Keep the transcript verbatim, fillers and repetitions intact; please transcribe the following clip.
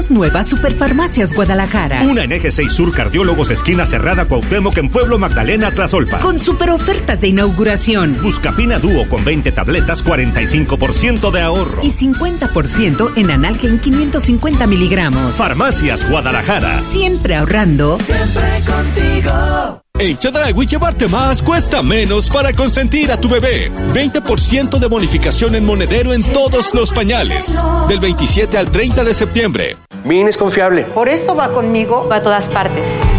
Nueva Superfarmacias Guadalajara. Una en Eje seis Sur, Cardiólogos, esquina Cerrada, Cuauhtémoc, en Pueblo Magdalena, Tlazolpa. Con super ofertas de inauguración. Buscapina Dúo con veinte tabletas, cuarenta y cinco por ciento de ahorro. Y cincuenta por ciento en Analgen quinientos cincuenta miligramos. Farmacias Guadalajara. Siempre ahorrando. Siempre contigo. En Chedraui llevarte más cuesta menos para consentir a tu bebé. veinte por ciento de bonificación en monedero en todos los pañales. Del veintisiete al treinta de septiembre. Mi I N E es confiable. Por eso va conmigo. Va a todas partes.